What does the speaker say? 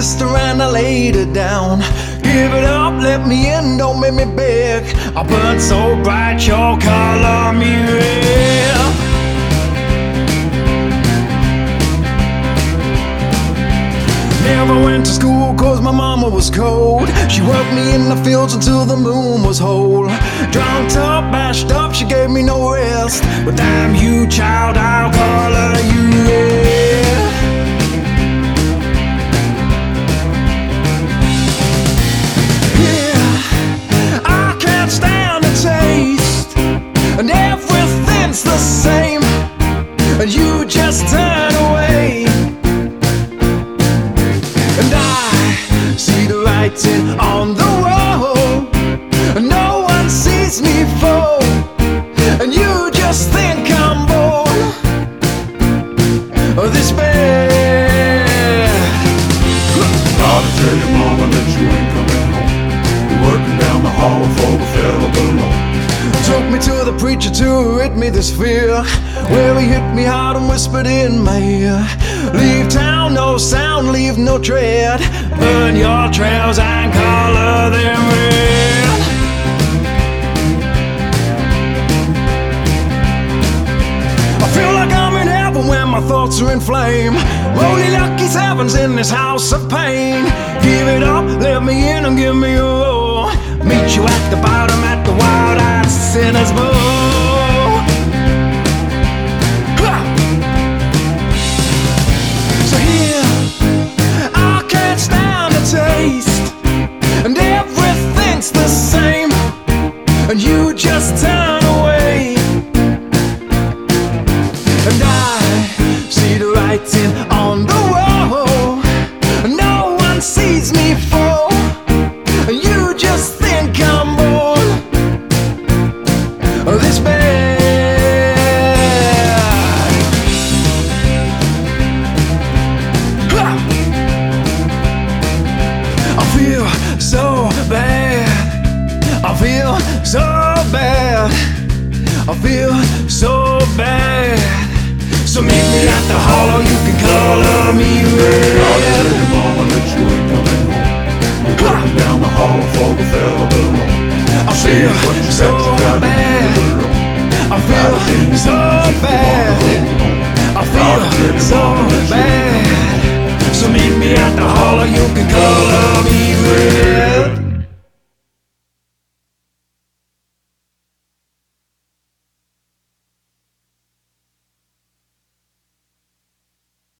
kissed her and I laid her down. Give it up, let me in, don't make me beg. I burnt so bright, your color me red. Never went to school cause my mama was cold. She worked me in the fields until the moon was whole. Drunk up, bashed up, she gave me no rest. But damn you child, I'll color you red. Yeah, I can't stand the taste, and everything's the same, and you just turn away. And I see the writing on the wall, and no one sees me fall, and you just think I'm born of this bad. Gotta tell your mama that you ain't coming home. You're working down the hall for the fella below. Took me to the preacher to rid me this fear, where he hit me hard and whispered in my ear. Leave town, no sound, leave no tread. Burn your trails and color them red. I feel like I'm in heaven when my thoughts are in flame. Only lucky sevens in this house of pain. Give it up, let me in and give me a roar. Meet you at the bottom at the wild-eyed sinner's bowl. So here, I can't stand the taste, and everything's the same, and you just turn away. And I see the writing on the wall, and no one sees me fall, and you just think I'm born of this bad. I feel so bad, I feel so bad, I feel so bad. So meet me at the hollow, you can color me red. Gotta tell your mama that you ain't coming home. You're working down the hall for the fella below. I feel so bad, I feel so bad, I feel so bad.